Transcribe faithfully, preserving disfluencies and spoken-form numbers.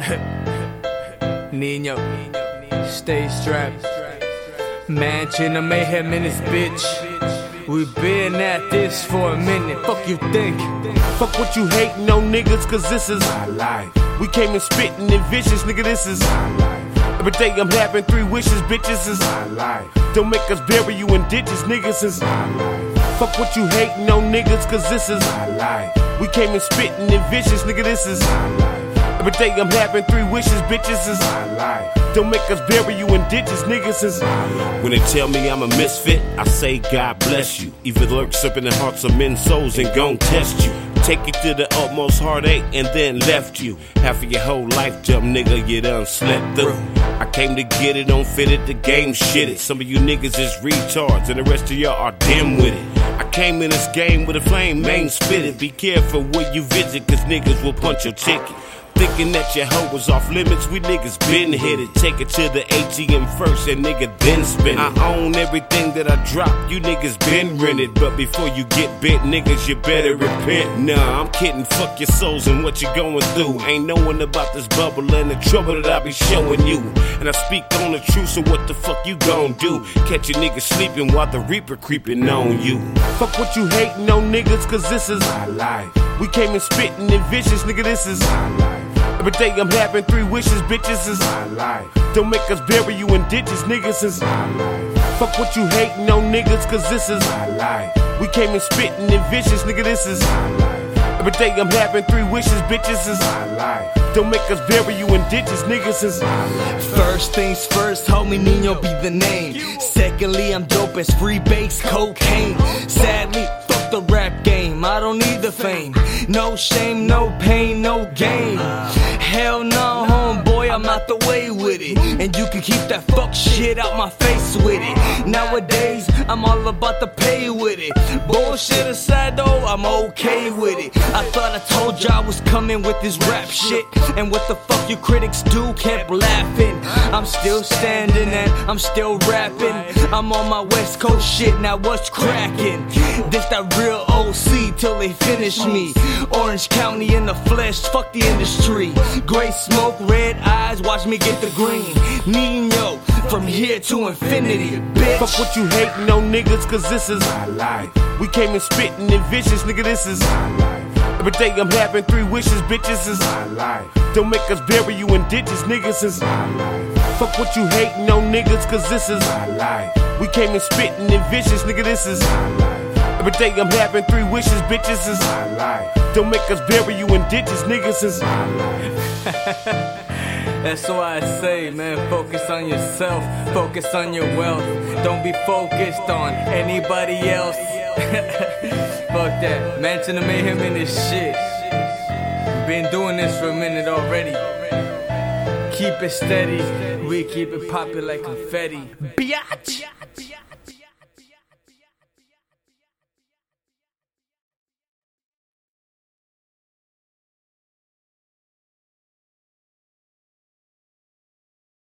Nino, stay strapped. Mansion of mayhem in this bitch. We been at this for a minute. Fuck you think? Fuck what you hating on niggas, cause this is my life. We came in spitting and vicious, nigga, this is my life. Every day I'm having three wishes, bitches, this is my life. Don't make us bury you in ditches, niggas, this is my life. Fuck what you hating on niggas, cause this is my life. We came in spitting and vicious, nigga, this is my life. Every day I'm having three wishes, bitches, this is my life. Don't make us bury you in ditches, niggas, is my life. When they tell me I'm a misfit, I say God bless you. Evil lurks up in the hearts of men's souls and gon' test you. Take you to the utmost heartache and then left you. Half of your whole life, jump nigga, you done slept through. I came to get it, don't fit it, the game shit it. Some of you niggas is retards and the rest of y'all are dim with it. I came in this game with a flame, main spit it. Be careful where you visit, cause niggas will punch your ticket. Thinking that your hoe was off limits, we niggas been hit it. Take it to the A T M first and nigga then spin it. I own everything that I drop, you niggas been rented. But before you get bit, niggas, you better repent. Nah, I'm kidding, fuck your souls and what you going through. Ain't knowing about this bubble and the trouble that I be showing you. And I speak on the truth, so what the fuck you gon' do? Catch a nigga sleeping while the reaper creeping on you. Fuck what you hating on niggas, cause this is my life. We came in spitting and vicious, nigga, this is my life. Every day I'm having three wishes, bitches, is my life. Don't make us bury you in ditches, niggas, is my life. Fuck what you hating on niggas, cause this is my life. We came in spitting and vicious, nigga, this is my life. Every day I'm having three wishes, bitches, is my life. Don't make us bury you in ditches, niggas, is my life. First things first, homie, Nino be the name. Secondly, I'm dope as free base cocaine. Sadly, fuck the rap game, I don't need the fame. No shame, no pain, no gain. Hell no, homeboy, I'm out the way with it. And you can keep that fuck shit out my face with it. Nowadays, I'm all about the pay with it. Bullshit aside though, I'm okay with it. I thought I told y'all I was coming with this rap shit. And what the fuck you critics do, kept laughing. I'm still standing and I'm still rapping. I'm on my West Coast shit, now what's cracking? This that real O C till they finish me. Orange County in the flesh, fuck the industry. Gray smoke, red eyes, watch me get the green. Nino, from here to infinity, bitch. Fuck what you hating on niggas, cause this is my life. We came in spitting and vicious, nigga, this is my life. Every day I'm having three wishes, bitches, is my life. Don't make us bury you in ditches, niggas, is my life. Fuck what you hating on niggas, cause this is my life. We came in spitting and vicious, nigga, this is my life. Every day I'm having three wishes, bitches, is my life. Don't make us bury you in ditches, niggas, is my life. That's why I say, man, focus on yourself, focus on your wealth. Don't be focused on anybody else. Fuck that, Mansion of mayhem in this shit. Been doing this for a minute already. Keep it steady, we keep it poppin' like confetti. Biatch!